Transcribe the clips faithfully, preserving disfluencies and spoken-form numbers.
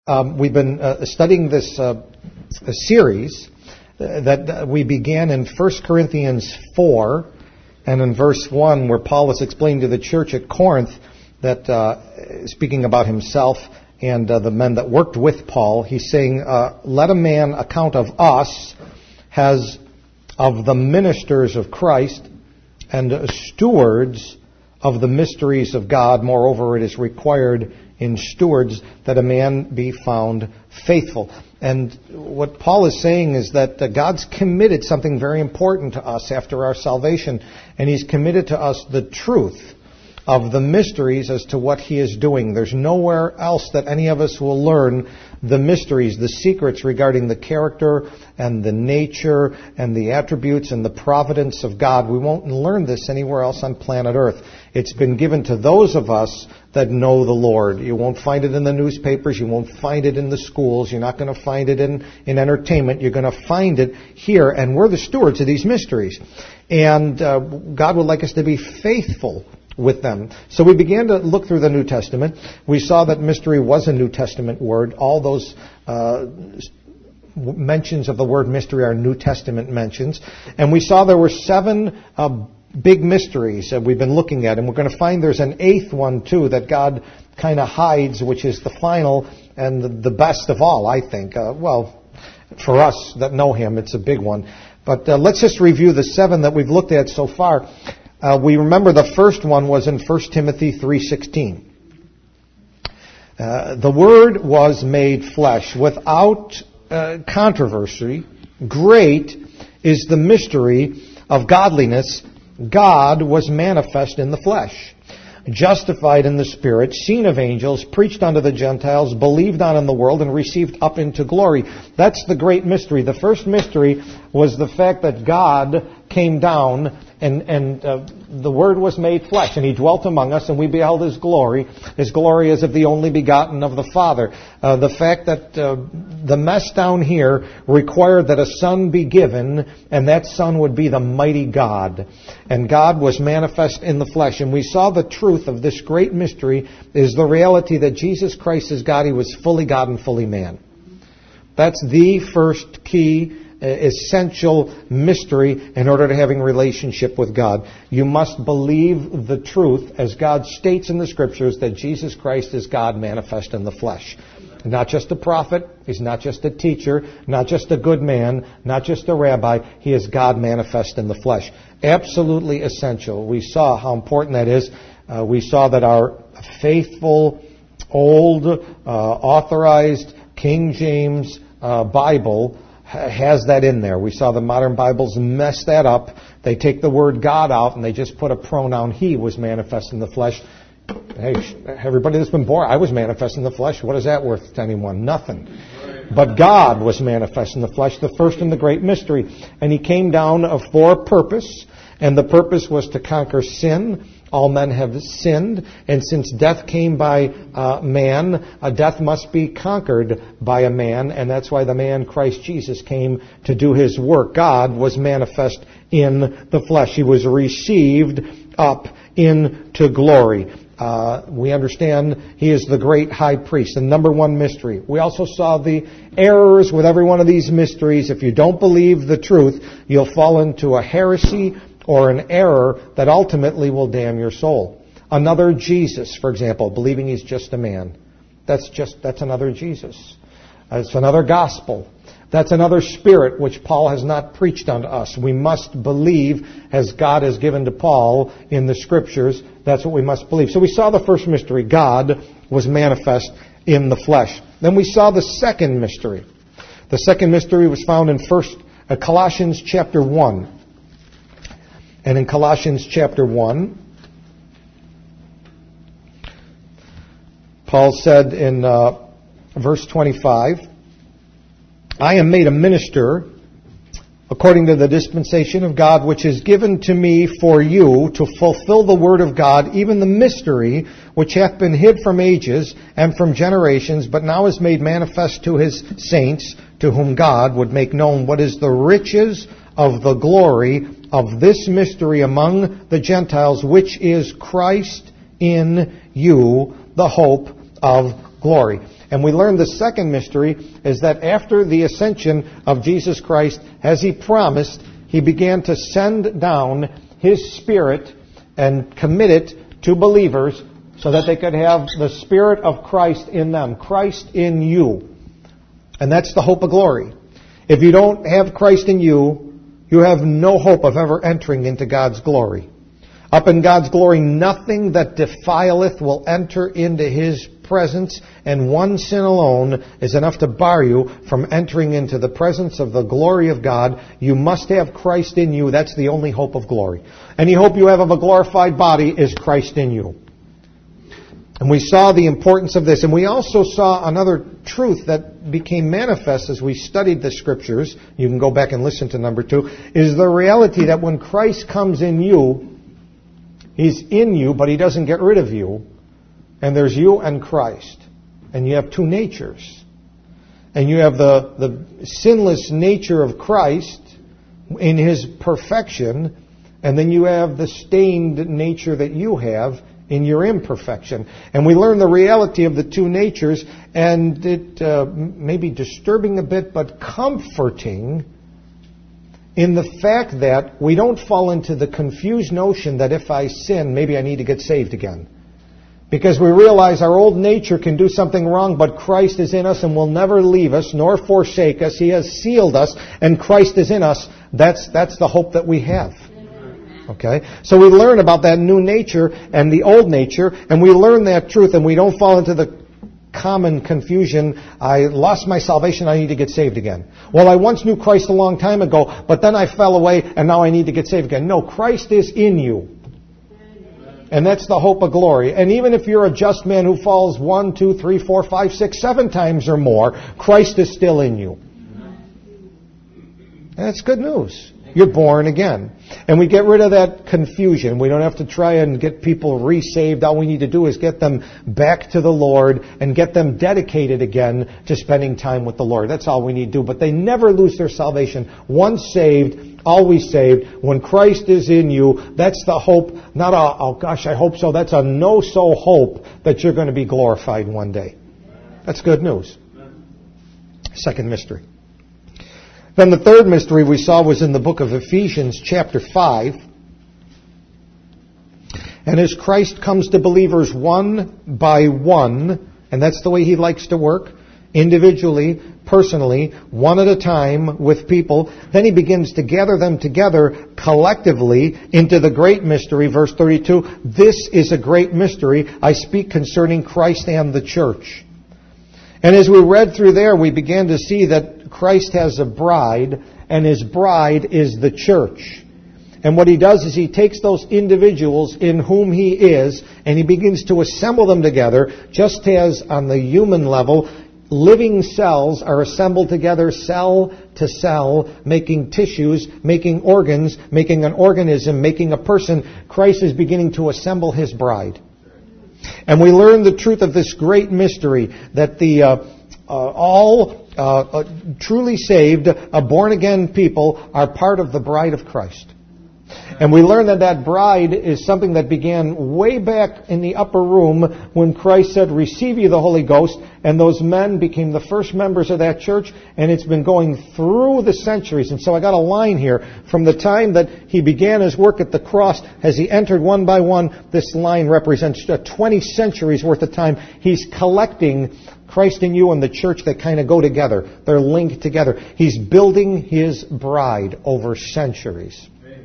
Um, we've been uh, studying this uh, series that we began in First Corinthians four, and in verse one, where Paul is explaining to the church at Corinth that, uh, speaking about himself and uh, the men that worked with Paul, he's saying, uh, let a man account of us as of the ministers of Christ and stewards of the mysteries of God. Moreover, it is required in stewards that a man be found faithful. And what Paul is saying is that uh, God's committed something very important to us after our salvation, and He's committed to us the truth of the mysteries as to what He is doing. There's nowhere else that any of us will learn the mysteries, the secrets regarding the character and the nature and the attributes and the providence of God. We won't learn this anywhere else on planet Earth. It's been given to those of us that know the Lord. You won't find it in the newspapers. You won't find it in the schools. You're not going to find it in, in entertainment. You're going to find it here, and we're the stewards of these mysteries. And uh, God would like us to be faithful with them. So we began to look through the New Testament. We saw that mystery was a New Testament word. All those uh, mentions of the word mystery are New Testament mentions. And we saw there were seven uh, big mysteries that we've been looking at. And we're going to find there's an eighth one, too, that God kind of hides, which is the final and the, the best of all, I think. Uh, well, for us that know Him, it's a big one. But uh, let's just review the seven that we've looked at so far. Uh, we remember the first one was in First Timothy three sixteen. Uh, the Word was made flesh without uh, controversy. Great is the mystery of godliness. God was manifest in the flesh, justified in the Spirit, seen of angels, preached unto the Gentiles, believed on in the world, and received up into glory. That's the great mystery. The first mystery was the fact that God came down and, and uh, the Word was made flesh, and He dwelt among us, and we beheld His glory, His glory as of the only begotten of the Father. Uh, the fact that uh, the mess down here required that a Son be given, and that Son would be the mighty God. And God was manifest in the flesh. And we saw the truth of this great mystery is the reality that Jesus Christ is God. He was fully God and fully man. That's the first key essential mystery in order to having a relationship with God. You must believe the truth, as God states in the Scriptures, that Jesus Christ is God manifest in the flesh. Not just a prophet, He's not just a teacher, not just a good man, not just a rabbi. He is God manifest in the flesh. Absolutely essential. We saw how important that is. Uh, we saw that our faithful, old, uh, authorized King James uh, Bible has that in there. We saw the modern Bibles mess that up. They take the word God out and they just put a pronoun He was manifest in the flesh. Hey, everybody that's been born, I was manifest in the flesh. What is that worth to anyone? Nothing. But God was manifest in the flesh, the first and the great mystery. And He came down for a purpose, and the purpose was to conquer sin. All men have sinned, and since death came by uh, man, uh, death must be conquered by a man, and that's why the man Christ Jesus came to do His work. God was manifest in the flesh. He was received up into glory. Uh, we understand He is the great high priest, the number one mystery. We also saw the errors with every one of these mysteries. If you don't believe the truth, you'll fall into a heresy or an error that ultimately will damn your soul. Another Jesus, for example, believing He's just a man. That's just that's another Jesus. It's another gospel. That's another spirit which Paul has not preached unto us. We must believe as God has given to Paul in the Scriptures. That's what we must believe. So we saw the first mystery. God was manifest in the flesh. Then we saw the second mystery. The second mystery was found in First uh, Colossians chapter one. And in Colossians chapter one, Paul said in uh, verse twenty-five, I am made a minister according to the dispensation of God, which is given to me for you to fulfill the word of God, even the mystery which hath been hid from ages and from generations, but now is made manifest to His saints, to whom God would make known what is the riches of the glory of this mystery among the Gentiles, which is Christ in you, the hope of glory. And we learn the second mystery is that after the ascension of Jesus Christ, as He promised, He began to send down His Spirit and commit it to believers so that they could have the Spirit of Christ in them, Christ in you. And that's the hope of glory. If you don't have Christ in you, you have no hope of ever entering into God's glory. Up in God's glory, nothing that defileth will enter into His presence, and one sin alone is enough to bar you from entering into the presence of the glory of God. You must have Christ in you. That's the only hope of glory. Any hope you have of a glorified body is Christ in you. And we saw the importance of this. And we also saw another truth that became manifest as we studied the Scriptures. You can go back and listen to number two. Is the reality that when Christ comes in you, He's in you, but He doesn't get rid of you. And there's you and Christ. And you have two natures. And you have the, the sinless nature of Christ in His perfection. And then you have the stained nature that you have in your imperfection. And we learn the reality of the two natures. And it uh, may be disturbing a bit, but comforting in the fact that we don't fall into the confused notion that if I sin, maybe I need to get saved again. Because we realize our old nature can do something wrong, but Christ is in us and will never leave us nor forsake us. He has sealed us, and Christ is in us. That's, that's the hope that we have. Okay? So we learn about that new nature and the old nature, and we learn that truth, and we don't fall into the common confusion. I lost my salvation, I need to get saved again. Well, I once knew Christ a long time ago, but then I fell away, and now I need to get saved again. No, Christ is in you. And that's the hope of glory. And even if you're a just man who falls one, two, three, four, five, six, seven times or more, Christ is still in you. And that's good news. You're born again. And we get rid of that confusion. We don't have to try and get people re-saved. All we need to do is get them back to the Lord and get them dedicated again to spending time with the Lord. That's all we need to do. But they never lose their salvation. Once saved, always saved. When Christ is in you, that's the hope. Not a, oh gosh, I hope so. That's a no-so hope that you're going to be glorified one day. That's good news. Second mystery. Then the third mystery we saw was in the book of Ephesians chapter five. And as Christ comes to believers one by one, and that's the way He likes to work, individually, personally, one at a time with people, then He begins to gather them together collectively into the great mystery. Verse thirty-two, this is a great mystery. I speak concerning Christ and the church. And as we read through there, we began to see that Christ has a bride, and His bride is the church. And what He does is He takes those individuals in whom He is, and He begins to assemble them together, just as on the human level, living cells are assembled together, cell to cell, making tissues, making organs, making an organism, making a person. Christ is beginning to assemble His bride. And we learn the truth of this great mystery, that the uh, uh, all uh, uh, truly saved, uh, born-again people are part of the bride of Christ. And we learn that that bride is something that began way back in the upper room when Christ said, receive ye the Holy Ghost. And those men became the first members of that church. And it's been going through the centuries. And so I got a line here. From the time that He began His work at the cross, as He entered one by one, this line represents twenty centuries worth of time. He's collecting Christ in you and the church that kind of go together. They're linked together. He's building His bride over centuries.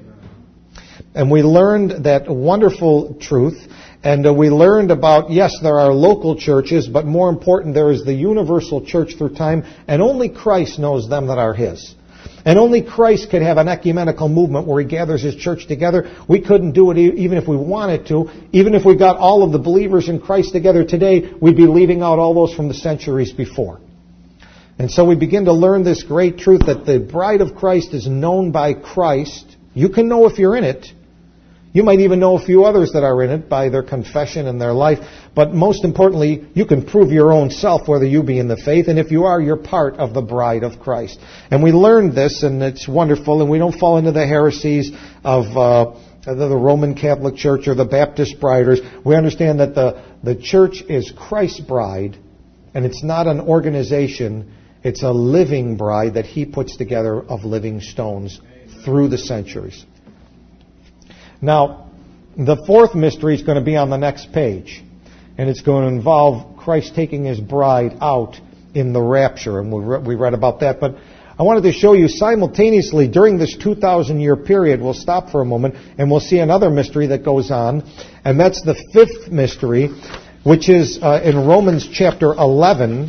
And we learned that wonderful truth, and uh, we learned about, yes, there are local churches, but more important, there is the universal church through time, and only Christ knows them that are His. And only Christ could have an ecumenical movement where He gathers His church together. We couldn't do it even if we wanted to. Even if we got all of the believers in Christ together today, we'd be leaving out all those from the centuries before. And so we begin to learn this great truth that the bride of Christ is known by Christ. You can know if you're in it. You might even know a few others that are in it by their confession and their life. But most importantly, you can prove your own self whether you be in the faith. And if you are, you're part of the bride of Christ. And we learned this, and it's wonderful. And we don't fall into the heresies of uh, the Roman Catholic Church or the Baptist Briders. We understand that the, the church is Christ's bride. And it's not an organization, it's a living bride that he puts together of living stones through the centuries. Now, the fourth mystery is going to be on the next page. And it's going to involve Christ taking his bride out in the rapture. And we re- we read about that. But I wanted to show you simultaneously during this two thousand year period, we'll stop for a moment and we'll see another mystery that goes on. And that's the fifth mystery, which is uh, in Romans chapter eleven.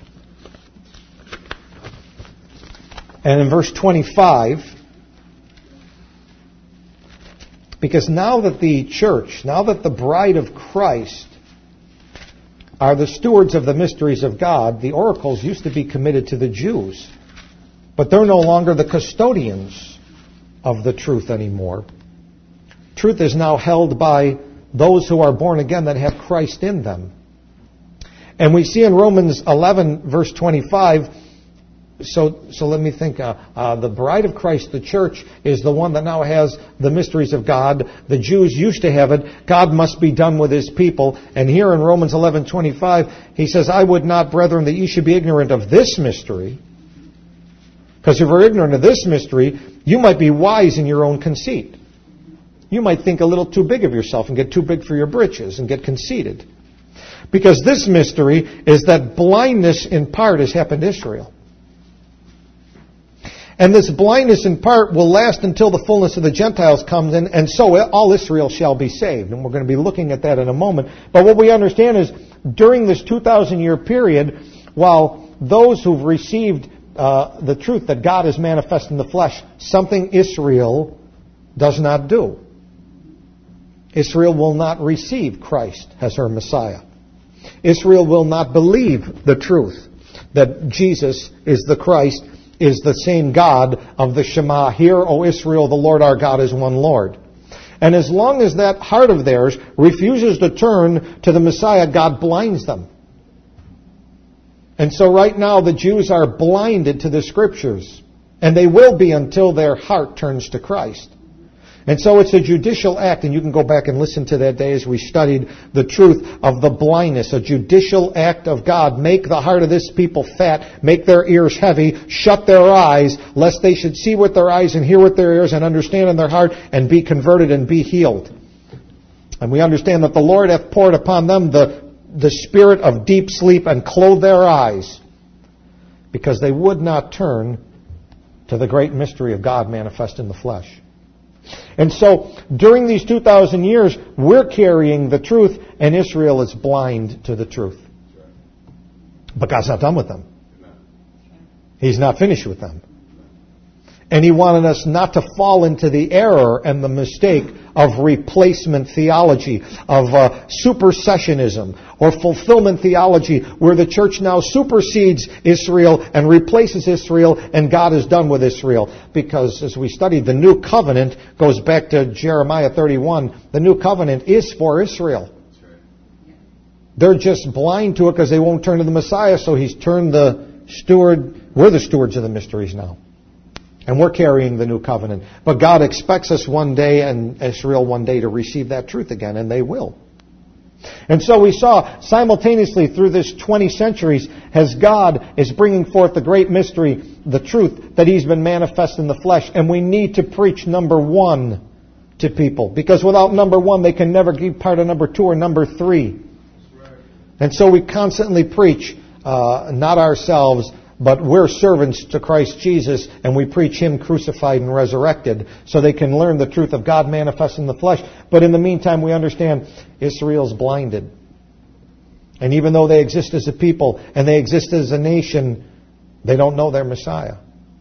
And in verse twenty-five. Because now that the church, now that the bride of Christ are the stewards of the mysteries of God, the oracles used to be committed to the Jews. But they're no longer the custodians of the truth anymore. Truth is now held by those who are born again that have Christ in them. And we see in Romans eleven, verse twenty-five, so so let me think, uh, uh, the bride of Christ, the church, is the one that now has the mysteries of God. The Jews used to have it. God must be done with his people. And here in Romans eleven twenty-five, he says, I would not, brethren, that ye should be ignorant of this mystery. Because if you're ignorant of this mystery, you might be wise in your own conceit. You might think a little too big of yourself and get too big for your britches and get conceited. Because this mystery is that blindness in part has happened to Israel. And this blindness in part will last until the fullness of the Gentiles comes in, and so all Israel shall be saved. And we're going to be looking at that in a moment. But what we understand is, during this two thousand year period, while those who've received uh, the truth that God is manifest in the flesh, something Israel does not do. Israel will not receive Christ as her Messiah. Israel will not believe the truth that Jesus is the Christ, is the same God of the Shema. Hear, O Israel, the Lord our God is one Lord. And as long as that heart of theirs refuses to turn to the Messiah, God blinds them. And so right now the Jews are blinded to the Scriptures. And they will be until their heart turns to Christ. And so it's a judicial act, and you can go back and listen to that day as we studied the truth of the blindness, a judicial act of God. Make the heart of this people fat, make their ears heavy, shut their eyes, lest they should see with their eyes and hear with their ears and understand in their heart and be converted and be healed. And we understand that the Lord hath poured upon them the, the spirit of deep sleep and clothed their eyes, because they would not turn to the great mystery of God manifest in the flesh. And so, during these two thousand years, we're carrying the truth, and Israel is blind to the truth. But God's not done with them. He's not finished with them. And He wanted us not to fall into the error and the mistake of replacement theology, of uh, supersessionism, or fulfillment theology, where the church now supersedes Israel and replaces Israel, and God is done with Israel. Because, as we studied, the new covenant goes back to Jeremiah thirty-one. The new covenant is for Israel. They're just blind to it because they won't turn to the Messiah, so He's turned the steward. We're the stewards of the mysteries now. And we're carrying the new covenant. But God expects us one day, and Israel one day, to receive that truth again, and they will. And so we saw simultaneously through this twenty centuries, as God is bringing forth the great mystery, the truth that He's been manifest in the flesh. And we need to preach number one to people. Because without number one, they can never be part of number two or number three. And so we constantly preach, uh, not ourselves, but we're servants to Christ Jesus, and we preach Him crucified and resurrected, so they can learn the truth of God manifest in the flesh. But in the meantime, we understand Israel's blinded. And even though they exist as a people, and they exist as a nation, they don't know their Messiah.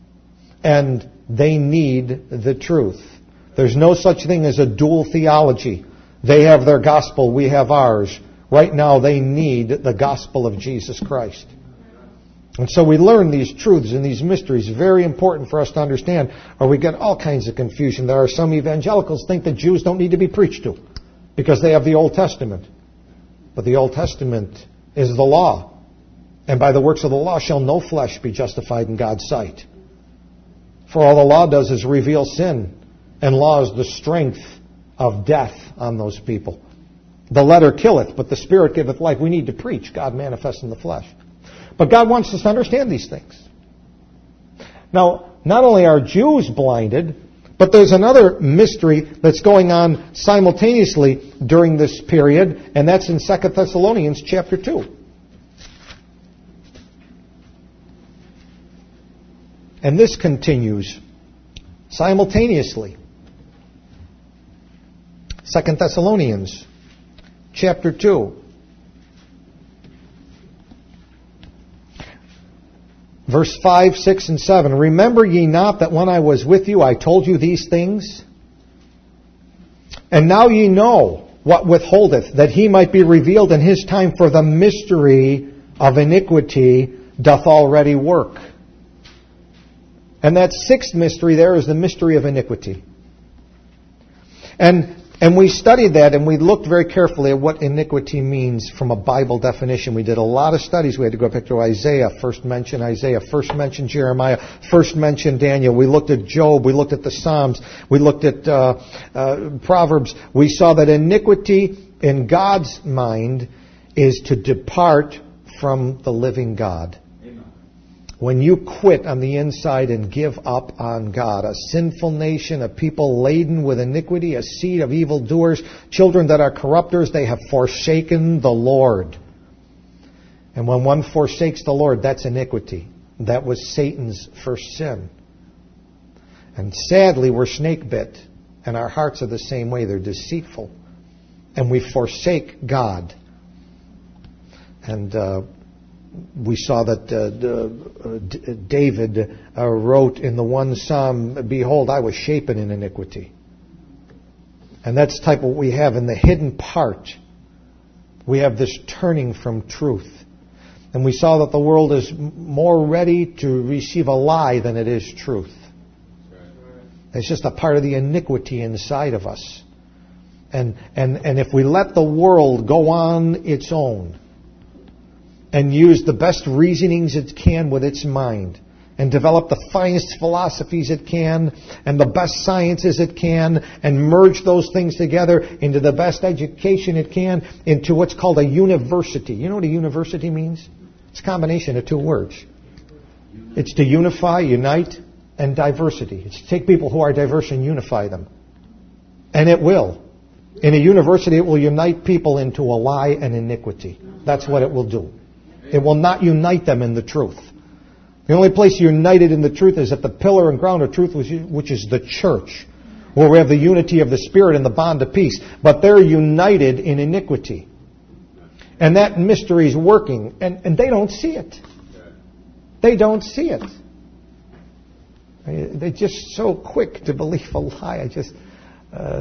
And they need the truth. There's no such thing as a dual theology. They have their gospel, we have ours. Right now, they need the gospel of Jesus Christ. And so we learn these truths and these mysteries, very important for us to understand, or we get all kinds of confusion. There are some evangelicals think that Jews don't need to be preached to because they have the Old Testament. But the Old Testament is the law. And by the works of the law shall no flesh be justified in God's sight. For all the law does is reveal sin, and law is the strength of death on those people. The letter killeth, but the Spirit giveth life. We need to preach God manifest in the flesh. But God wants us to understand these things. Now, not only are Jews blinded, but there's another mystery that's going on simultaneously during this period, and that's in Second Thessalonians chapter two. And this continues simultaneously. Second Thessalonians chapter two. Verse five, six, and seven. Remember ye not that when I was with you I told you these things? And now ye know what withholdeth, that he might be revealed in his time, for the mystery of iniquity doth already work. And that sixth mystery there is the mystery of iniquity. And And we studied that, and we looked very carefully at what iniquity means from a Bible definition. We did a lot of studies. We had to go back to Isaiah, first mention Isaiah, first mention Jeremiah, first mention Daniel. We looked at Job. We looked at the Psalms. We looked at uh, uh, Proverbs. We saw that iniquity in God's mind is to depart from the living God. When you quit on the inside and give up on God, a sinful nation, a people laden with iniquity, a seed of evildoers, children that are corrupters, they have forsaken the Lord. And when one forsakes the Lord, that's iniquity. That was Satan's first sin. And sadly, we're snake bit, and our hearts are the same way. They're deceitful. And we forsake God. And uh, we saw that uh, uh, David uh, wrote in the one Psalm, "Behold, I was shapen in iniquity." And that's the type of what we have in the hidden part. We have this turning from truth. And we saw that the world is more ready to receive a lie than it is truth. It's just a part of the iniquity inside of us. And, and, and if we let the world go on its own, and use the best reasonings it can with its mind, and develop the finest philosophies it can, and the best sciences it can, and merge those things together into the best education it can, into what's called a university. You know what a university means? It's a combination of two words. It's to unify, unite, and diversity. It's to take people who are diverse and unify them. And it will. In a university, it will unite people into a lie and iniquity. That's what it will do. It will not unite them in the truth. The only place united in the truth is at the pillar and ground of truth, which is the church, where we have the unity of the Spirit and the bond of peace. But they're united in iniquity. And that mystery is working, and, and they don't see it. They don't see it. They're just so quick to believe a lie. I just... Uh,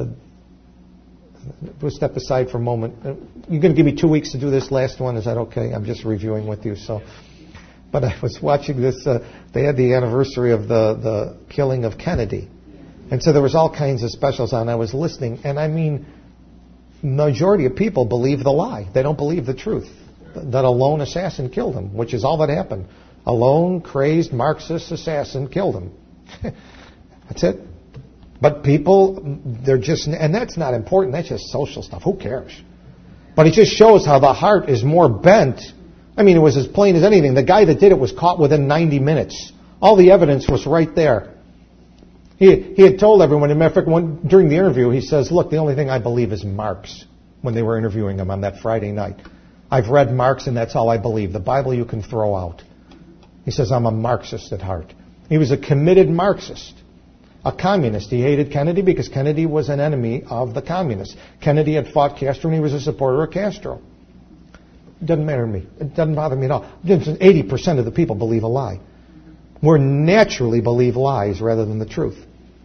We'll step aside for a moment. You're going to give me two weeks to do this last one. Is that okay? I'm just reviewing with you. So, but I was watching this. Uh, they had the anniversary of the, the killing of Kennedy. And so there was all kinds of specials on. I was listening. And I mean, majority of people believe the lie. They don't believe the truth. That a lone assassin killed him, which is all that happened. A lone, crazed Marxist assassin killed him. That's it. But people, they're just, and that's not important. That's just social stuff. Who cares? But it just shows how the heart is more bent. I mean, it was as plain as anything. The guy that did it was caught within ninety minutes. All the evidence was right there. He he had told everyone. As a matter of fact, one, during the interview, he says, "Look, the only thing I believe is Marx." When they were interviewing him on that Friday night, I've read Marx, and that's all I believe. The Bible you can throw out. He says, "I'm a Marxist at heart." He was a committed Marxist. A communist. He hated Kennedy because Kennedy was an enemy of the communists. Kennedy had fought Castro and he was a supporter of Castro. It doesn't matter to me. It doesn't bother me at all. eighty percent of the people believe a lie. We naturally believe lies rather than the truth.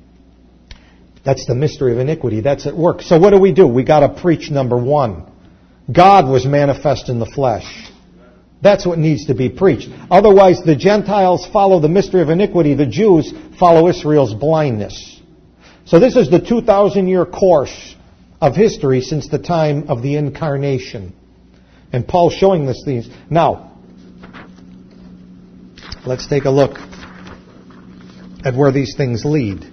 That's the mystery of iniquity. That's at work. So what do we do? We got to preach number one. God was manifest in the flesh. That's what needs to be preached. Otherwise, the Gentiles follow the mystery of iniquity. The Jews follow Israel's blindness. So this is the two thousand year course of history since the time of the incarnation. And Paul's showing us these. Now, let's take a look at where these things lead.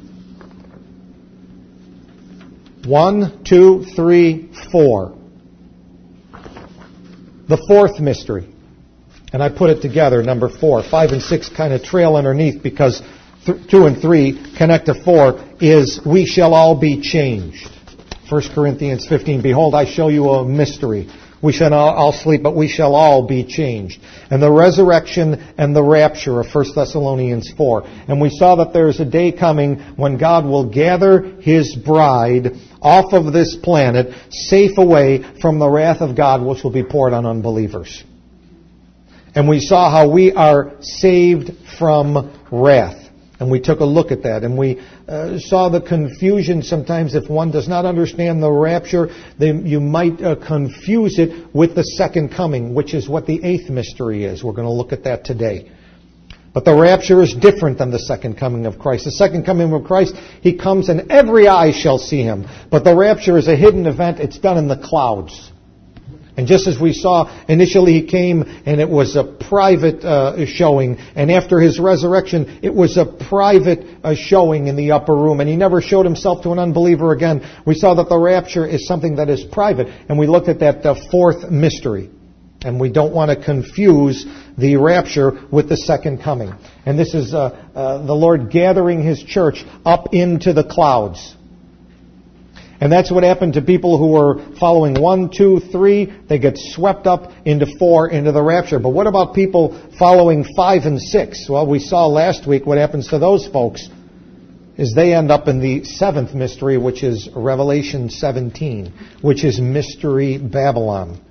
One, two, three, four. The fourth mystery. And I put it together, number four. Five and six kind of trail underneath because th- two and three connect to four is we shall all be changed. First Corinthians fifteen, behold, I show you a mystery. We shall not all sleep, but we shall all be changed. And the resurrection and the rapture of First Thessalonians four. And we saw that there is a day coming when God will gather His bride off of this planet, safe away from the wrath of God, which will be poured on unbelievers. And we saw how we are saved from wrath. And we took a look at that. And we uh, saw the confusion sometimes if one does not understand the rapture, they, you might uh, confuse it with the second coming, which is what the eighth mystery is. We're going to look at that today. But the rapture is different than the second coming of Christ. The second coming of Christ, He comes and every eye shall see Him. But the rapture is a hidden event. It's done in the clouds. And just as we saw, initially He came and it was a private uh, showing. And after His resurrection, it was a private uh, showing in the upper room. And He never showed Himself to an unbeliever again. We saw that the rapture is something that is private. And we looked at that uh, fourth mystery. And we don't want to confuse the rapture with the second coming. And this is uh, uh, the Lord gathering His church up into the clouds. And that's what happened to people who were following one, two, three. They get swept up into four, into the rapture. But what about people following five and six? Well, we saw last week what happens to those folks is they end up in the seventh mystery, which is Revelation seventeen, which is Mystery Babylon.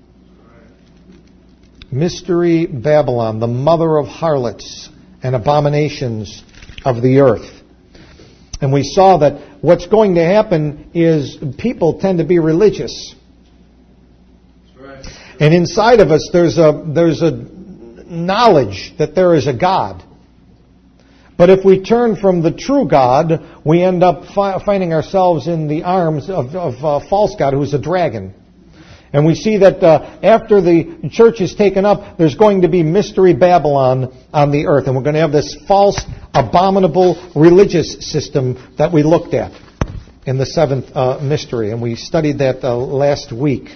Mystery Babylon, the mother of harlots and abominations of the earth. And we saw that what's going to happen is people tend to be religious. Right. And inside of us there's a there's a knowledge that there is a God. But if we turn from the true God, we end up fi- finding ourselves in the arms of, of a false God who's a dragon. And we see that uh, after the church is taken up, there's going to be Mystery Babylon on the earth. And we're going to have this false, abominable religious system that we looked at in the seventh uh, mystery. And we studied that uh, last week.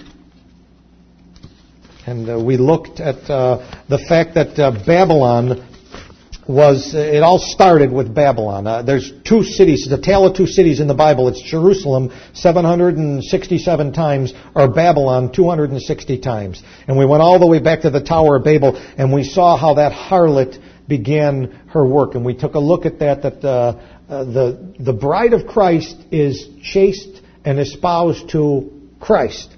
And uh, we looked at uh, the fact that uh, Babylon was, uh, it all started with Babylon. Uh, there's two cities, the tale of two cities in the Bible. It's Jerusalem seven hundred sixty-seven times, or Babylon two hundred sixty times. And we went all the way back to the Tower of Babel, and we saw how that harlot began her work. And we took a look at that, that uh, uh, the, the bride of Christ is chaste and espoused to Christ.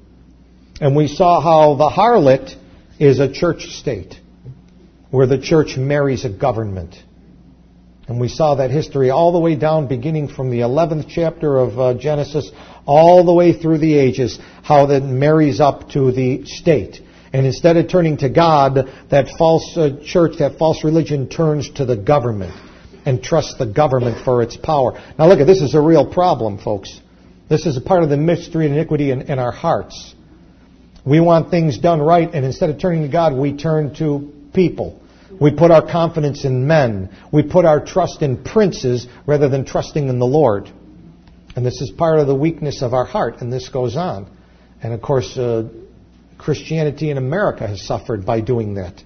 And we saw how the harlot is a church state, where the church marries a government. And we saw that history all the way down, beginning from the eleventh chapter of uh, Genesis, all the way through the ages, how that marries up to the state. And instead of turning to God, that false uh, church, that false religion turns to the government and trusts the government for its power. Now look, this is a real problem, folks. This is a part of the mystery and iniquity in, in our hearts. We want things done right, and instead of turning to God, we turn to people. We put our confidence in men. We put our trust in princes rather than trusting in the Lord. And this is part of the weakness of our heart, and this goes on. And of course, uh, Christianity in America has suffered by doing that.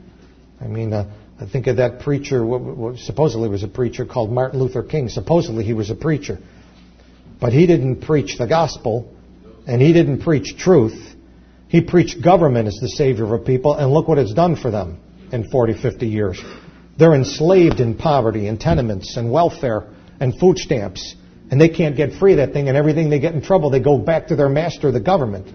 I mean, uh, I think of that preacher, what, what supposedly was a preacher called Martin Luther King. Supposedly he was a preacher. But he didn't preach the gospel, and he didn't preach truth. He preached government as the savior of a people, and look what it's done for them in forty, fifty years. They're enslaved in poverty and tenements and welfare and food stamps, and they can't get free of that thing, and everything they get in trouble, they go back to their master, the government.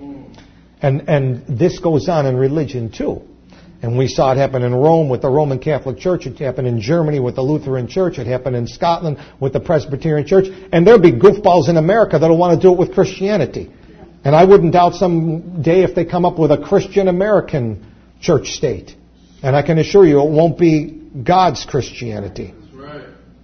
And and this goes on in religion too. And we saw it happen in Rome with the Roman Catholic Church. It happened in Germany with the Lutheran Church. It happened in Scotland with the Presbyterian Church. And there'll be goofballs in America that'll want to do it with Christianity. And I wouldn't doubt someday if they come up with a Christian American church state. And I can assure you it won't be God's Christianity. That's right.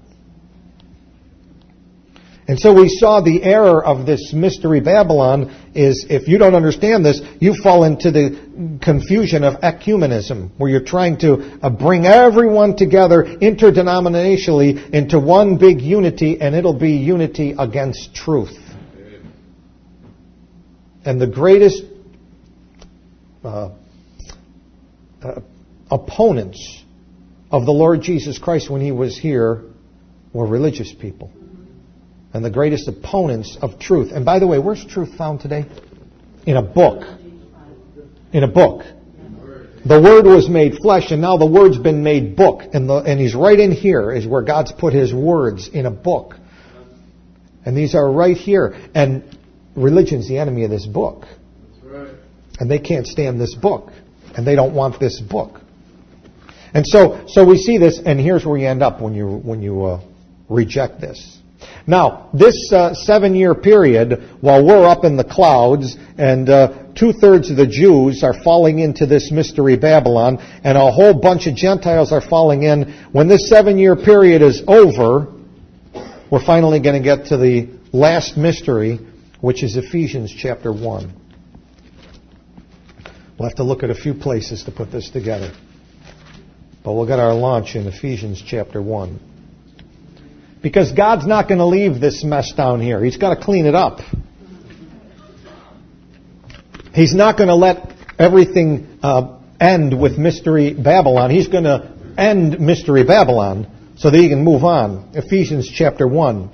And so we saw the error of this Mystery Babylon is if you don't understand this, you fall into the confusion of ecumenism, where you're trying to uh, bring everyone together interdenominationally into one big unity, and it'll be unity against truth. And the greatest uh, uh, opponents of the Lord Jesus Christ when He was here were religious people. And the greatest opponents of truth. And by the way, where's truth found today? In a book. In a book. The Word was made flesh, and now the Word's been made book. And, the, and He's right in here is where God's put His words in a book. And these are right here. And religion's the enemy of this book. That's right. And they can't stand this book. And they don't want this book. And so so we see this, and here's where you end up when you, when you uh, reject this. Now, this uh, seven-year period, while we're up in the clouds, and uh, two-thirds of the Jews are falling into this mystery Babylon, and a whole bunch of Gentiles are falling in, when this seven-year period is over, we're finally going to get to the last mystery, which is Ephesians chapter one. We'll have to look at a few places to put this together. But we'll get our launch in Ephesians chapter one. Because God's not going to leave this mess down here. He's got to clean it up. He's not going to let everything uh, end with Mystery Babylon. He's going to end Mystery Babylon so that he can move on. Ephesians chapter one.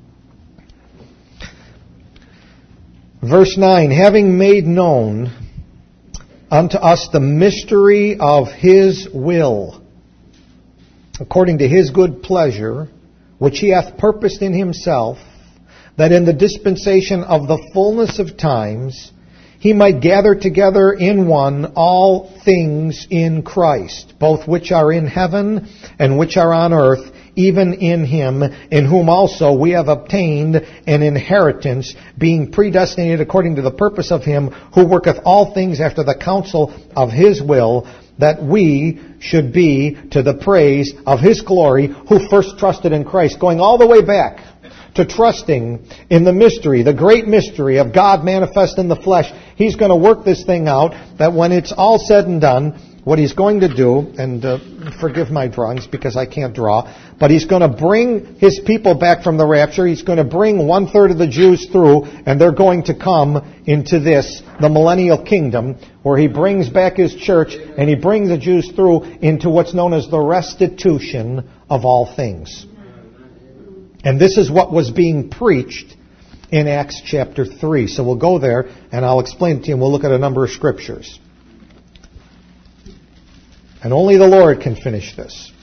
Verse nine, having made known unto us the mystery of His will, according to His good pleasure, which He hath purposed in Himself, that in the dispensation of the fullness of times He might gather together in one all things in Christ, both which are in heaven and which are on earth, even in Him, in whom also we have obtained an inheritance, being predestinated according to the purpose of Him who worketh all things after the counsel of His will, that we should be to the praise of His glory, who first trusted in Christ. Going all the way back to trusting in the mystery, the great mystery of God manifest in the flesh. He's going to work this thing out, that when it's all said and done, what He's going to do, and uh, forgive my drawings because I can't draw, but He's going to bring His people back from the rapture. He's going to bring one-third of the Jews through, and they're going to come into this, the millennial kingdom, where He brings back His church, and He brings the Jews through into what's known as the restitution of all things. And this is what was being preached in Acts chapter three. So we'll go there, and I'll explain it to you, and we'll look at a number of scriptures. And only the Lord can finish this.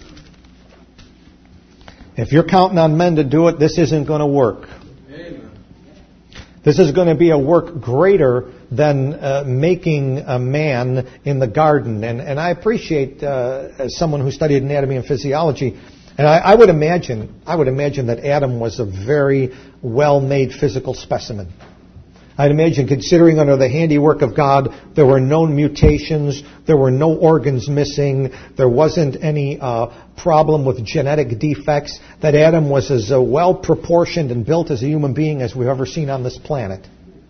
If you're counting on men to do it, this isn't going to work. Amen. This is going to be a work greater than uh, making a man in the garden. And, and I appreciate, uh, as someone who studied anatomy and physiology, and I, I would imagine, I would imagine that Adam was a very well-made physical specimen. I'd imagine, considering under the handiwork of God, there were no mutations, there were no organs missing, there wasn't any uh, problem with genetic defects, that Adam was as uh, well-proportioned and built as a human being as we've ever seen on this planet.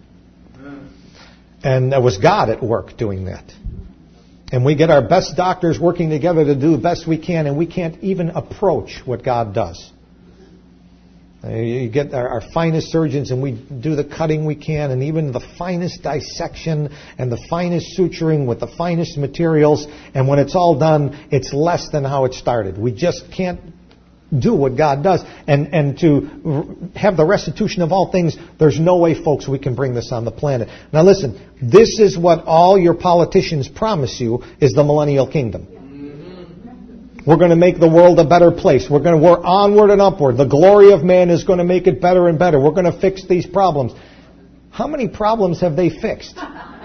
And there was God at work doing that. And we get our best doctors working together to do the best we can, and we can't even approach what God does. You get our, our finest surgeons, and we do the cutting we can, and even the finest dissection and the finest suturing with the finest materials. And when it's all done, it's less than how it started. We just can't do what God does. And, and to have the restitution of all things, there's no way, folks, we can bring this on the planet. Now listen, this is what all your politicians promise you is the millennial kingdom. We're going to make the world a better place. We're going to, we're onward and upward. The glory of man is going to make it better and better. We're going to fix these problems. How many problems have they fixed?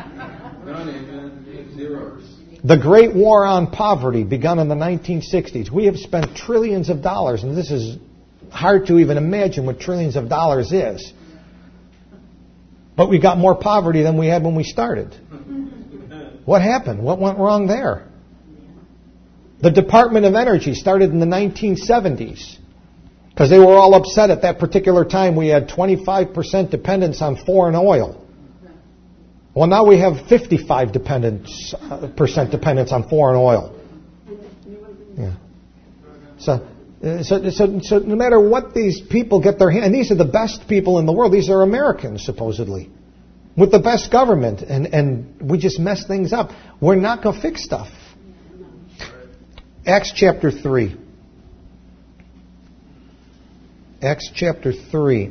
The Great War on Poverty begun in the nineteen sixties. We have spent trillions of dollars, and this is hard to even imagine what trillions of dollars is. But we got more poverty than we had when we started. What happened? What went wrong there? The Department of Energy started in the nineteen seventies because they were all upset at that particular time we had twenty-five percent dependence on foreign oil. Well, now we have fifty-five percent dependence on foreign oil. Yeah. So, so, so, so no matter what these people get their hand, and these are the best people in the world. These are Americans, supposedly, with the best government, and, and we just mess things up. We're not going to fix stuff. Acts chapter three. Acts chapter three.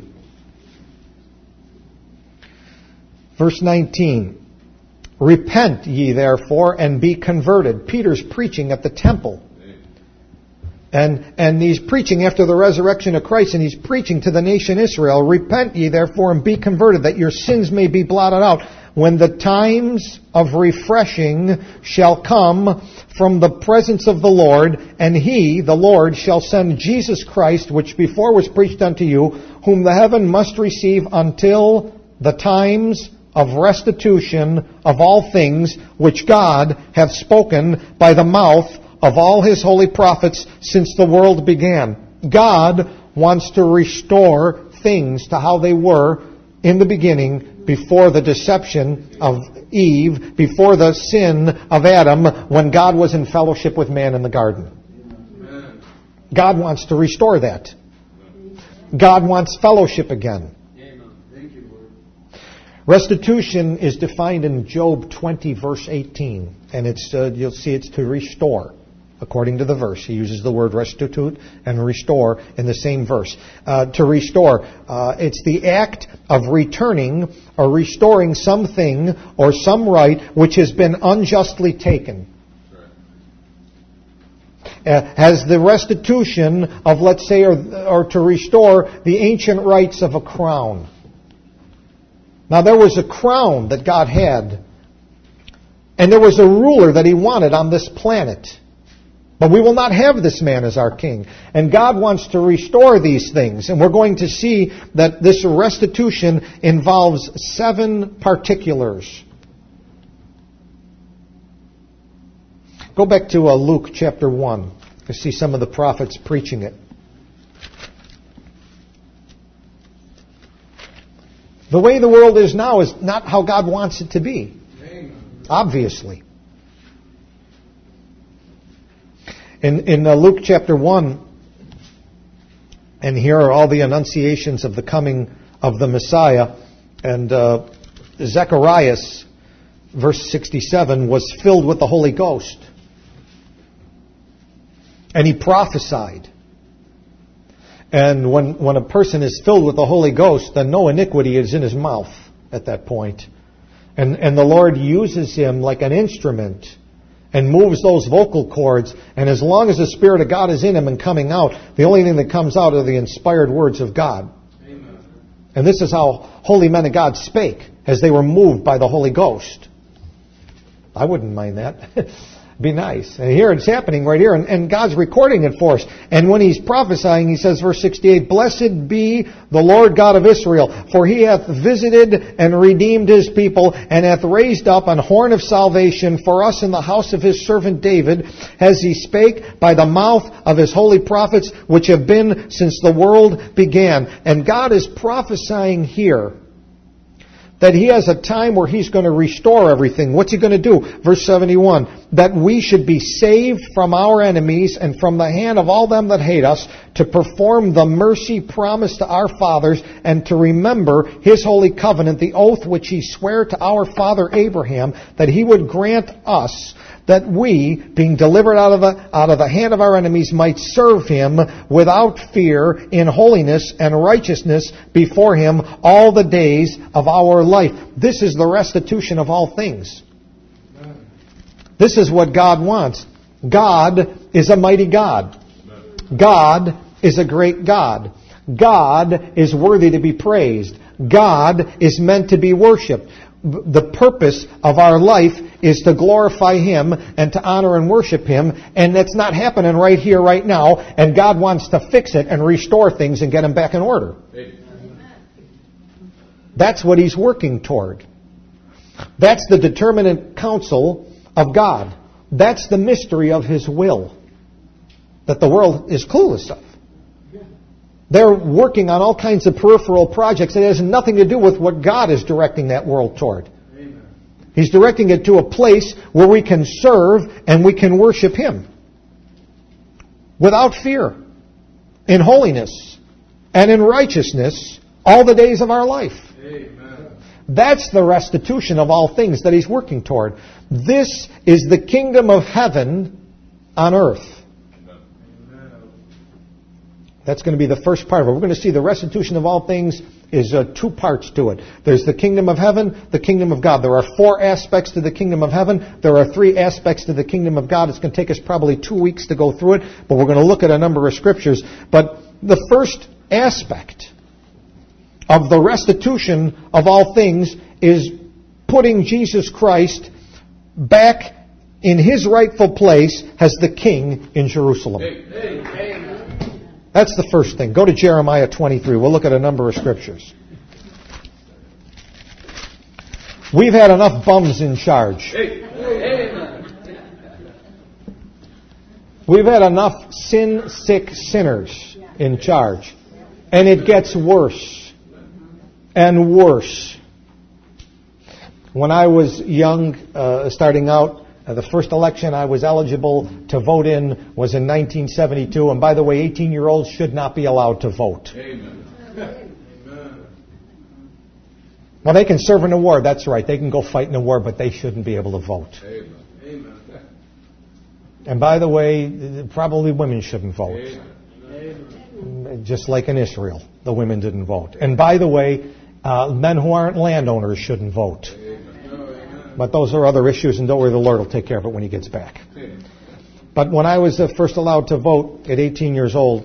Verse nineteen. Repent ye therefore and be converted. Peter's preaching at the temple. And, and he's preaching after the resurrection of Christ, and he's preaching to the nation Israel. Repent ye therefore and be converted, that your sins may be blotted out, when the times of refreshing shall come from the presence of the Lord, and he, the Lord, shall send Jesus Christ, which before was preached unto you, whom the heaven must receive until the times of restitution of all things, which God hath spoken by the mouth of all his holy prophets since the world began. God wants to restore things to how they were in the beginning, before the deception of Eve, before the sin of Adam, when God was in fellowship with man in the garden. Amen. God wants to restore that. God wants fellowship again. Amen. Thank you, Lord. Restitution is defined in Job twenty, verse eighteen, and it's uh, you'll see it's to restore. According to the verse, he uses the word restitute and restore in the same verse. Uh, to restore, uh, it's the act of returning or restoring something or some right which has been unjustly taken. Uh, has the restitution of, let's say, or, or to restore the ancient rights of a crown. Now, there was a crown that God had, and there was a ruler that he wanted on this planet. But we will not have this man as our king. And God wants to restore these things. And we're going to see that this restitution involves seven particulars. Go back to uh, Luke chapter one. You see some of the prophets preaching it. The way the world is now is not how God wants it to be. Obviously. In, in uh, Luke chapter one, and here are all the annunciations of the coming of the Messiah, and uh, Zechariah, verse sixty-seven, was filled with the Holy Ghost. And he prophesied. And when, when a person is filled with the Holy Ghost, then no iniquity is in his mouth at that point. And, and the Lord uses him like an instrument and moves those vocal cords. And as long as the Spirit of God is in him and coming out, the only thing that comes out are the inspired words of God. Amen. And this is how holy men of God spake, as they were moved by the Holy Ghost. I wouldn't mind that. Be nice. And here it's happening right here, and, and God's recording it for us. And when he's prophesying, he says, verse sixty-eight, Blessed be the Lord God of Israel, for he hath visited and redeemed his people, and hath raised up an horn of salvation for us in the house of his servant David, as he spake by the mouth of his holy prophets, which have been since the world began. And God is prophesying here that he has a time where he's going to restore everything. What's he going to do? Verse seventy-one, that we should be saved from our enemies and from the hand of all them that hate us, to perform the mercy promised to our fathers, and to remember his holy covenant, the oath which he sware to our father Abraham, that he would grant us that we, being delivered out of the out of the hand of our enemies, might serve him without fear in holiness and righteousness before him all the days of our life. This is the restitution of all things. This is what God wants. God is a mighty God. God is a great God. God is worthy to be praised. God is meant to be worshipped. The purpose of our life is to glorify him and to honor and worship him, and that's not happening right here, right now, and God wants to fix it and restore things and get them back in order. Amen. That's what he's working toward. That's the determinate counsel of God. That's the mystery of his will that the world is clueless of. They're working on all kinds of peripheral projects that has nothing to do with what God is directing that world toward. Amen. He's directing it to a place where we can serve and we can worship him without fear, in holiness and in righteousness all the days of our life. Amen. That's the restitution of all things that he's working toward. This is the kingdom of heaven on earth. That's going to be the first part of it. We're going to see the restitution of all things is uh, two parts to it. There's the kingdom of heaven, the kingdom of God. There are four aspects to the kingdom of heaven. There are three aspects to the kingdom of God. It's going to take us probably two weeks to go through it, but we're going to look at a number of scriptures. But the first aspect of the restitution of all things is putting Jesus Christ back in His rightful place as the king in Jerusalem. Amen. That's the first thing. Go to Jeremiah twenty-three. We'll look at a number of scriptures. We've had enough bums in charge. We've had enough sin-sick sinners in charge. And it gets worse and worse. When I was young, uh, starting out, Uh, the first election I was eligible to vote in was in nineteen seventy-two. And by the way, eighteen-year-olds should not be allowed to vote. Amen. Well, they can serve in a war. That's right. They can go fight in a war, but they shouldn't be able to vote. Amen. And by the way, probably women shouldn't vote. Amen. Just like in Israel, the women didn't vote. And by the way, uh, men who aren't landowners shouldn't vote. Amen. But those are other issues, and don't worry, the Lord will take care of it when He gets back. But when I was uh, first allowed to vote at eighteen years old,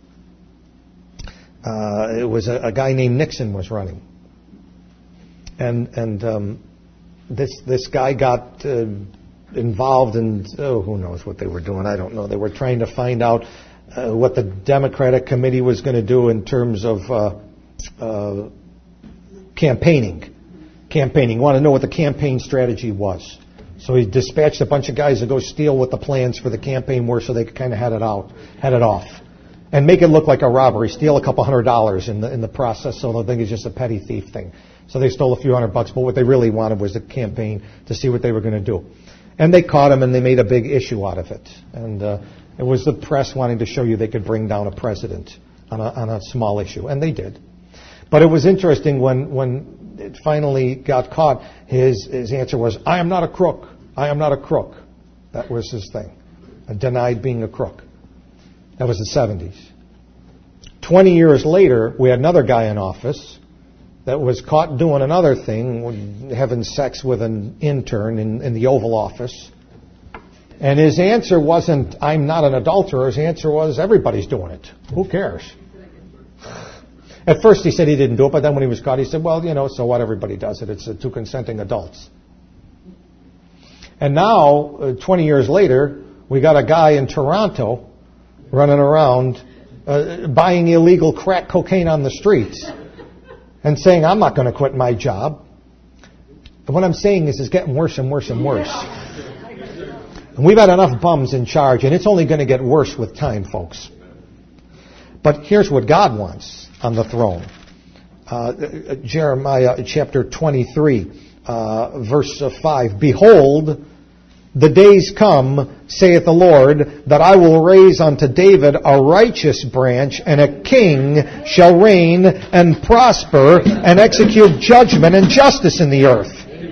uh, it was a, a guy named Nixon was running. And and um, this this guy got uh, involved in, oh, who knows what they were doing. I don't know. They were trying to find out uh, what the Democratic committee was going to do in terms of uh, uh, campaigning. Campaigning. Want to know what the campaign strategy was. So he dispatched a bunch of guys to go steal what the plans for the campaign were so they could kind of head it out, head it off. And make it look like a robbery. Steal a couple hundred dollars in the in the process so they'll think it's just a petty thief thing. So they stole a few hundred bucks, but what they really wanted was the campaign to see what they were going to do. And they caught him and they made a big issue out of it. And uh, it was the press wanting to show you they could bring down a president on a, on a small issue. And they did. But it was interesting when, when it finally got caught, his, his answer was, I am not a crook. I am not a crook. That was his thing. I denied being a crook. That was the seventies. Twenty years later, we had another guy in office that was caught doing another thing, having sex with an intern in, in the Oval Office. And his answer wasn't, I'm not an adulterer. His answer was, everybody's doing it. Who cares? At first he said he didn't do it, but then when he was caught, he said, well, you know, so what, everybody does it. It's uh, two consenting adults. And now, uh, twenty years later, we got a guy in Toronto running around uh, buying illegal crack cocaine on the streets and saying, I'm not going to quit my job. But what I'm saying is it's getting worse and worse and worse. And we've had enough bums in charge, and it's only going to get worse with time, folks. But here's what God wants on the throne. Uh, Jeremiah chapter twenty-three, uh, verse five. Behold, the days come, saith the Lord, that I will raise unto David a righteous branch, and a king shall reign and prosper and execute judgment and justice in the earth.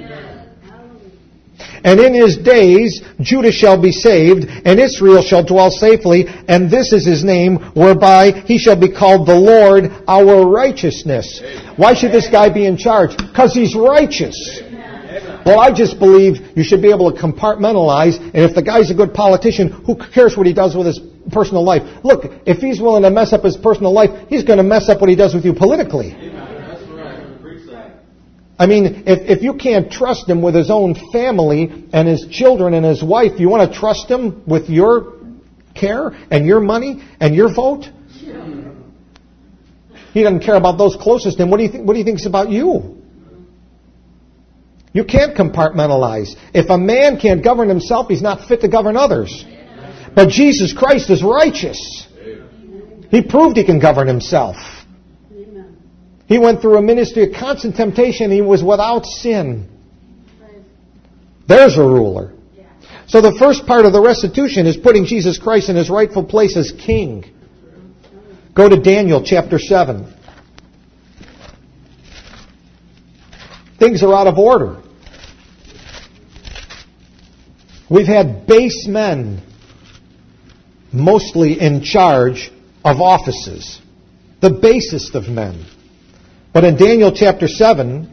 And in his days Judah shall be saved, and Israel shall dwell safely, and this is his name, whereby he shall be called the Lord our righteousness. Why should this guy be in charge? Because he's righteous. Well, I just believe you should be able to compartmentalize, and if the guy's a good politician, who cares what he does with his personal life? Look, if he's willing to mess up his personal life, he's going to mess up what he does with you politically. I mean, if, if you can't trust him with his own family and his children and his wife, you want to trust him with your care and your money and your vote? He doesn't care about those closest to him. What do you think, what do you think is about you? You can't compartmentalize. If a man can't govern himself, he's not fit to govern others. But Jesus Christ is righteous. He proved he can govern himself. He went through a ministry of constant temptation. He was without sin. There's a ruler. So the first part of the restitution is putting Jesus Christ in his rightful place as king. Go to Daniel chapter seven. Things are out of order. We've had base men mostly in charge of offices, the basest of men. But in Daniel chapter seven,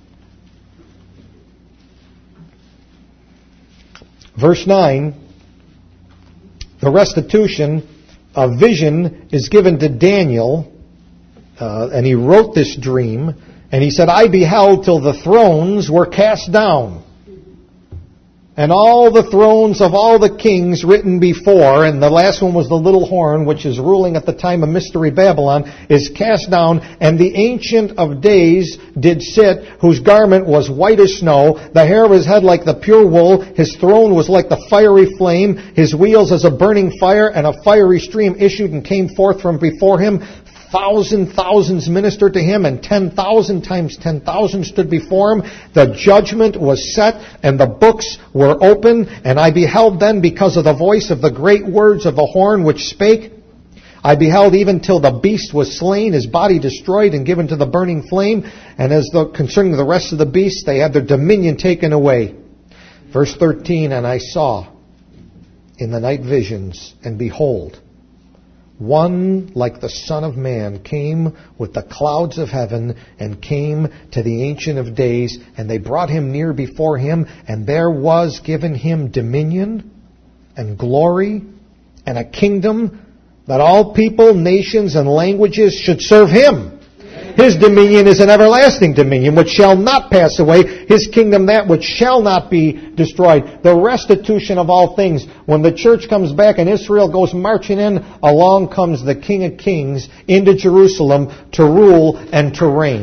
verse nine, the restitution of vision is given to Daniel, uh, and he wrote this dream, and he said, I beheld till the thrones were cast down, and all the thrones of all the kings written before, and the last one was the little horn, which is ruling at the time of Mystery Babylon, is cast down, and the Ancient of Days did sit, whose garment was white as snow, the hair of his head like the pure wool, his throne was like the fiery flame, his wheels as a burning fire, and a fiery stream issued and came forth from before him. Thousand thousands ministered to him, and ten thousand times ten thousand stood before him. The judgment was set, and the books were open. And I beheld then, because of the voice of the great words of the horn which spake, I beheld even till the beast was slain, his body destroyed and given to the burning flame. And as the, concerning the rest of the beasts, they had their dominion taken away. Verse thirteen, and I saw in the night visions, and behold, one like the Son of Man came with the clouds of heaven, and came to the Ancient of Days, and they brought him near before him, and there was given him dominion and glory and a kingdom, that all people, nations, and languages should serve him. His dominion is an everlasting dominion which shall not pass away. His kingdom that which shall not be destroyed. The restitution of all things. When the church comes back and Israel goes marching in, along comes the King of Kings into Jerusalem to rule and to reign.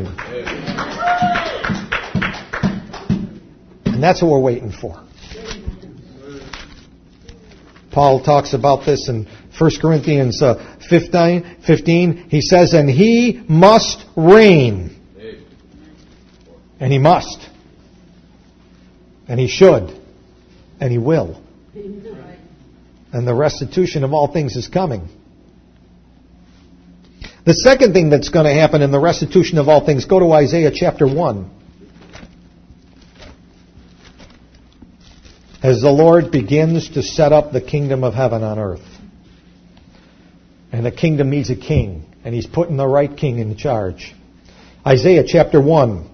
And that's what we're waiting for. Paul talks about this in First Corinthians uh, fifteen, fifteen. He says, and he must reign. And he must. And he should. And he will. And the restitution of all things is coming. The second thing that's going to happen in the restitution of all things, go to Isaiah chapter one. As the Lord begins to set up the kingdom of heaven on earth. And the kingdom needs a king. And he's putting the right king in charge. Isaiah chapter one.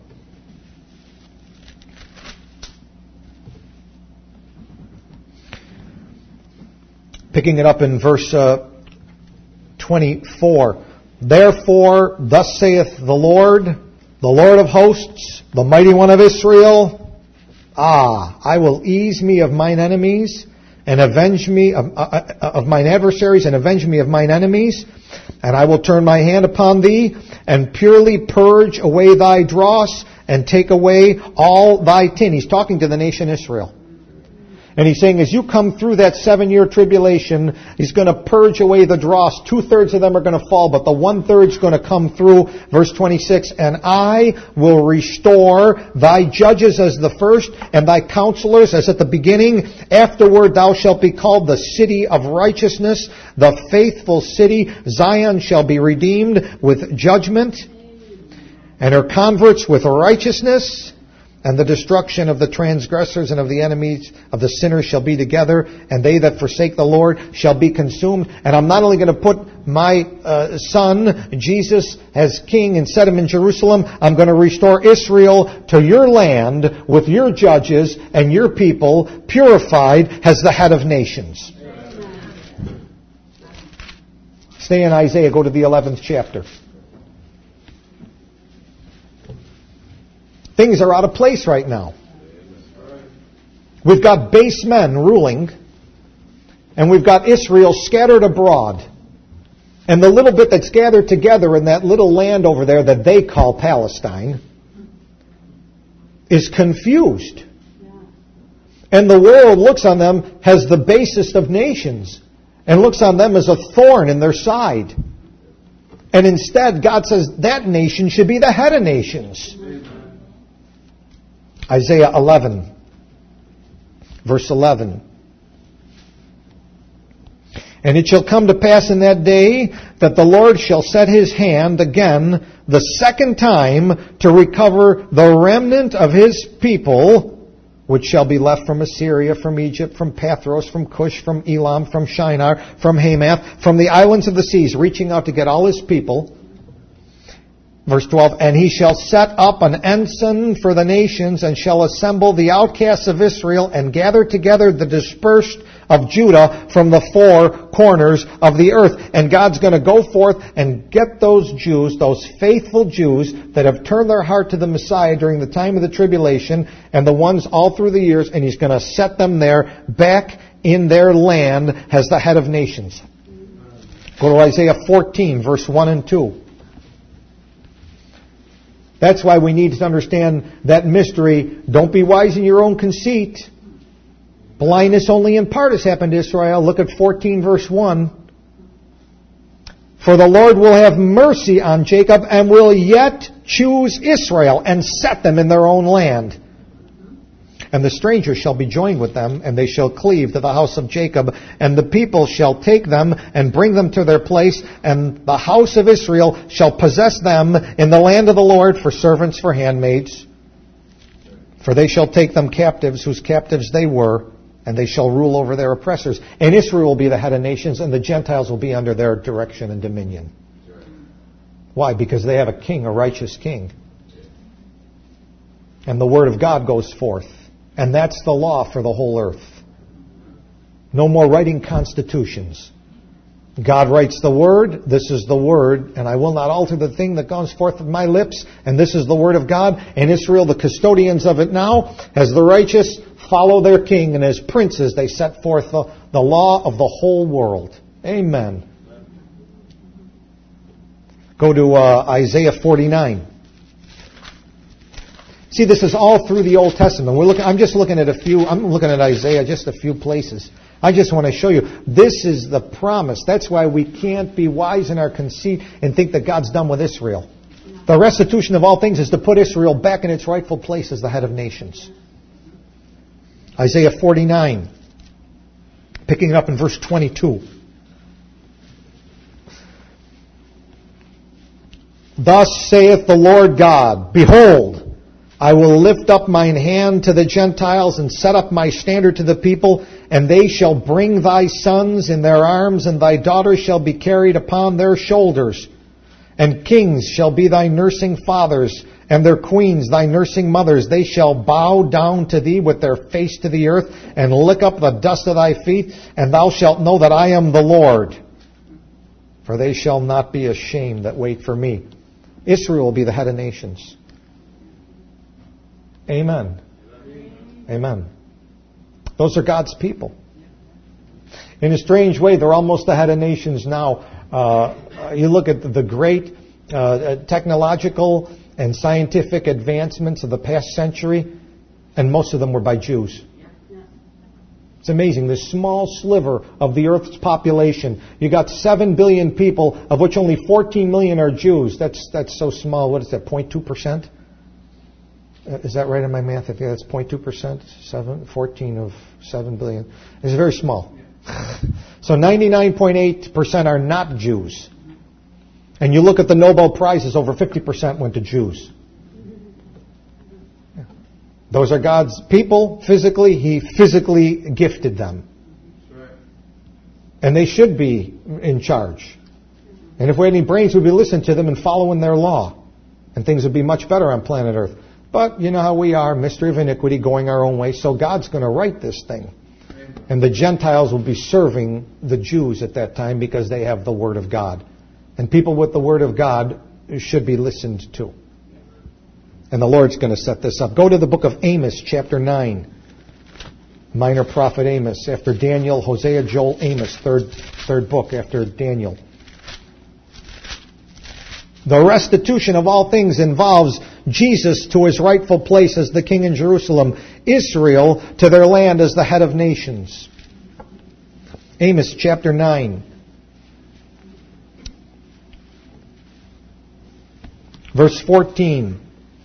Picking it up in verse uh, twenty-four. Therefore, thus saith the Lord, the Lord of hosts, the mighty one of Israel, Ah, I will ease me of mine enemies, and avenge me of, uh, of mine adversaries, and avenge me of mine enemies. And I will turn my hand upon thee, and purely purge away thy dross, and take away all thy tin. He's talking to the nation Israel. And he's saying, as you come through that seven-year tribulation, he's going to purge away the dross. Two-thirds of them are going to fall, but the one-third is going to come through. Verse twenty-six, and I will restore thy judges as the first, and thy counselors as at the beginning. Afterward thou shalt be called the city of righteousness, the faithful city. Zion shall be redeemed with judgment, and her converts with righteousness. And the destruction of the transgressors and of the enemies of the sinners shall be together, and they that forsake the Lord shall be consumed. And I'm not only going to put my uh, son, Jesus, as king and set him in Jerusalem, I'm going to restore Israel to your land with your judges and your people purified as the head of nations. Stay in Isaiah, go to the eleventh chapter. Things are out of place right now. We've got base men ruling, and we've got Israel scattered abroad. And the little bit that's gathered together in that little land over there that they call Palestine is confused. And the world looks on them as the basest of nations, and looks on them as a thorn in their side. And instead, God says that nation should be the head of nations. Isaiah eleven, verse eleven. And it shall come to pass in that day that the Lord shall set his hand again the second time to recover the remnant of his people which shall be left from Assyria, from Egypt, from Pathros, from Cush, from Elam, from Shinar, from Hamath, from the islands of the seas, reaching out to get all his people. Verse twelve, and he shall set up an ensign for the nations, and shall assemble the outcasts of Israel, and gather together the dispersed of Judah from the four corners of the earth. And God's going to go forth and get those Jews, those faithful Jews that have turned their heart to the Messiah during the time of the tribulation, and the ones all through the years, and He's going to set them there back in their land as the head of nations. Go to Isaiah fourteen, verse one and two. That's why we need to understand that mystery. Don't be wise in your own conceit. Blindness only in part has happened to Israel. Look at fourteen verse one. For the Lord will have mercy on Jacob and will yet choose Israel and set them in their own land. And the stranger shall be joined with them, and they shall cleave to the house of Jacob, and the people shall take them and bring them to their place, and the house of Israel shall possess them in the land of the Lord for servants, for handmaids. For they shall take them captives, whose captives they were, and they shall rule over their oppressors. And Israel will be the head of nations, and the Gentiles will be under their direction and dominion. Why? Because they have a king, a righteous king. And the word of God goes forth. And that's the law for the whole earth. No more writing constitutions. God writes the word, this is the word, and I will not alter the thing that comes forth of my lips, and this is the word of God. And Israel, the custodians of it now, as the righteous, follow their king, and as princes they set forth the, the law of the whole world. Amen. Go to uh, Isaiah forty-nine. See, this is all through the Old Testament. We're looking, I'm just looking at a few, I'm looking at Isaiah, just a few places. I just want to show you, this is the promise. That's why we can't be wise in our conceit and think that God's done with Israel. The restitution of all things is to put Israel back in its rightful place as the head of nations. Isaiah forty-nine, picking it up in verse twenty-two. Thus saith the Lord God, behold, I will lift up mine hand to the Gentiles and set up my standard to the people, and they shall bring thy sons in their arms, and thy daughters shall be carried upon their shoulders. And kings shall be thy nursing fathers, and their queens thy nursing mothers. They shall bow down to thee with their face to the earth, and lick up the dust of thy feet, and thou shalt know that I am the Lord. For they shall not be ashamed that wait for me. Israel will be the head of nations. Amen. Amen. Those are God's people. In a strange way, they're almost the head of nations now. Uh, you look at the great uh, technological and scientific advancements of the past century, and most of them were by Jews. It's amazing. This small sliver of the earth's population. You got seven billion people, of which only fourteen million are Jews. That's that's so small. What is that, zero point two percent? Is that right in my math? If yeah, that's zero point two percent, seven, fourteen of seven billion. It's very small. So ninety-nine point eight percent are not Jews. And you look at the Nobel Prizes, over fifty percent went to Jews. Those are God's people physically. He physically gifted them. And they should be in charge. And if we had any brains, we'd be listening to them and following their law. And things would be much better on planet Earth. But you know how we are, mystery of iniquity, going our own way. So God's going to right this thing. And the Gentiles will be serving the Jews at that time because they have the Word of God. And people with the Word of God should be listened to. And the Lord's going to set this up. Go to the book of Amos, chapter nine. Minor prophet Amos. After Daniel, Hosea, Joel, Amos. Third, third book after Daniel. The restitution of all things involves Jesus to his rightful place as the king in Jerusalem, Israel to their land as the head of nations. Amos chapter nine. Verse fourteen.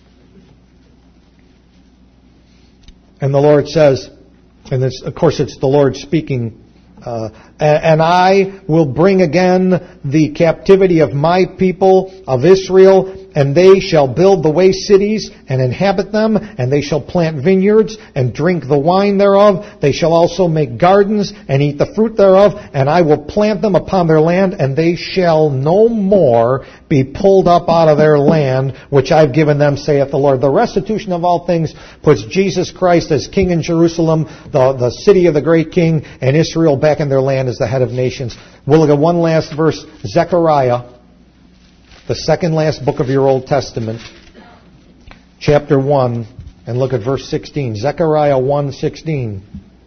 And the Lord says, and this, of course it's the Lord speaking, uh, and I will bring again the captivity of my people of Israel, and they shall build the waste cities and inhabit them, and they shall plant vineyards and drink the wine thereof. They shall also make gardens and eat the fruit thereof, and I will plant them upon their land, and they shall no more be pulled up out of their land, which I've given them, saith the Lord. The restitution of all things puts Jesus Christ as king in Jerusalem, the, the city of the great king, and Israel back in their land as the head of nations. We'll look at one last verse, Zechariah, the second last book of your Old Testament, chapter one, and look at verse sixteen. Zechariah one sixteen.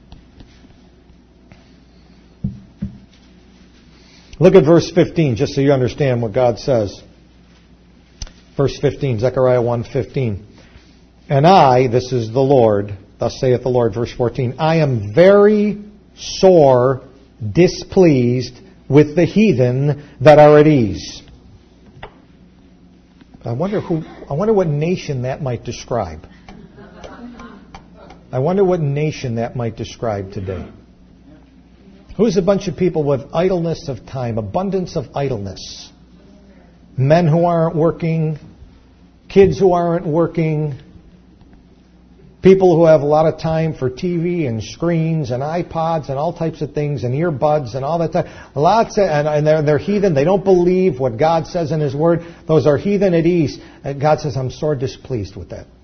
Look at verse fifteen, just so you understand what God says. Verse fifteen, Zechariah one fifteen. And I, this is the Lord, thus saith the Lord, verse fourteen, I am very sore displeased with the heathen that are at ease. I wonder who. I wonder what nation that might describe. I wonder what nation that might describe today. Who's a bunch of people with idleness of time, abundance of idleness? Men who aren't working, kids who aren't working, people who have a lot of time for T V and screens and iPods and all types of things and earbuds and all that stuff. Lots of, and, and they're, they're heathen. They don't believe what God says in His Word. Those are heathen at ease. And God says, I'm sore displeased with that.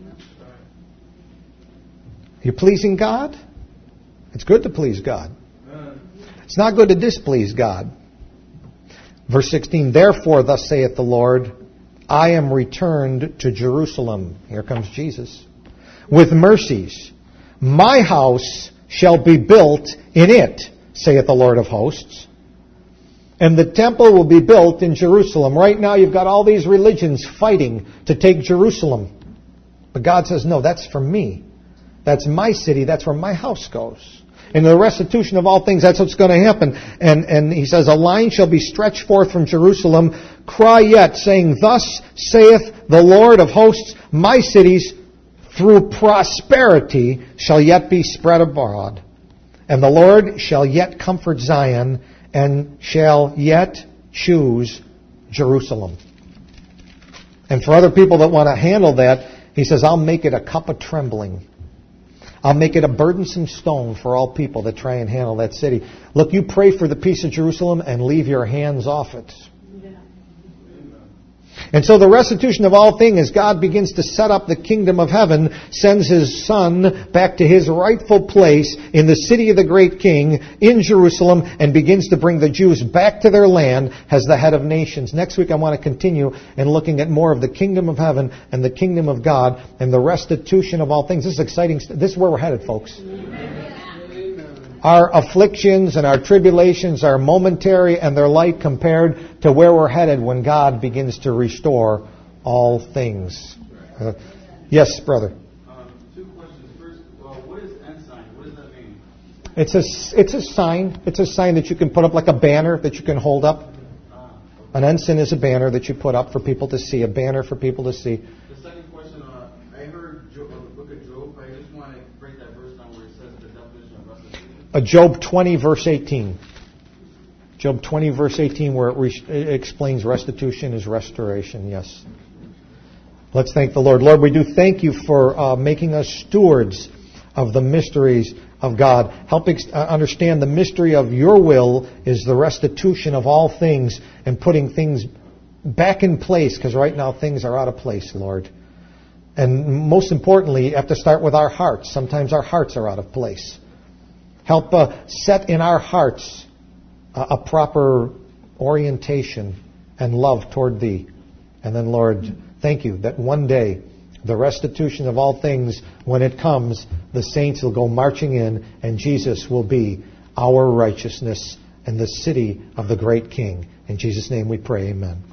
You're pleasing God? It's good to please God. It's not good to displease God. Verse sixteen, therefore, thus saith the Lord, I am returned to Jerusalem. Here comes Jesus. With mercies. My house shall be built in it, saith the Lord of hosts. And the temple will be built in Jerusalem. Right now you've got all these religions fighting to take Jerusalem. But God says, no, that's for me. That's my city. That's where my house goes. In the restitution of all things, that's what's going to happen. And, and he says, a line shall be stretched forth from Jerusalem. Cry yet, saying, thus saith the Lord of hosts, my cities through prosperity shall yet be spread abroad. And the Lord shall yet comfort Zion, and shall yet choose Jerusalem. And for other people that want to handle that, he says, I'll make it a cup of trembling. I'll make it a burdensome stone for all people that try and handle that city. Look, you pray for the peace of Jerusalem and leave your hands off it. And so the restitution of all things, as God begins to set up the kingdom of heaven, sends His Son back to His rightful place in the city of the great King in Jerusalem, and begins to bring the Jews back to their land as the head of nations. Next week I want to continue in looking at more of the kingdom of heaven and the kingdom of God and the restitution of all things. This is exciting. This is where we're headed, folks. Our afflictions and our tribulations are momentary, and they're light compared to where we're headed when God begins to restore all things. Uh, yes, brother. Um, two questions. First, well, what is ensign? What does that mean? It's a, it's a sign. It's a sign that you can put up, like a banner that you can hold up. Ah, okay. An ensign is a banner that you put up for people to see, a banner for people to see. The second question, uh, I heard Job, uh, the book of Job, but I just want to break that verse down where it says the definition of restitution. Uh, Job twenty, verse eighteen. Job twenty, verse eighteen, where it, re- it explains restitution is restoration, yes. Let's thank the Lord. Lord, we do thank You for uh, making us stewards of the mysteries of God. Help ex- uh, understand the mystery of Your will is the restitution of all things and putting things back in place, because right now things are out of place, Lord. And most importantly, you have to start with our hearts. Sometimes our hearts are out of place. Help uh, set in our hearts uh, a proper orientation and love toward Thee. And then, Lord, thank You that one day, the restitution of all things, when it comes, the saints will go marching in, and Jesus will be our righteousness and the city of the great King. In Jesus' name we pray, amen.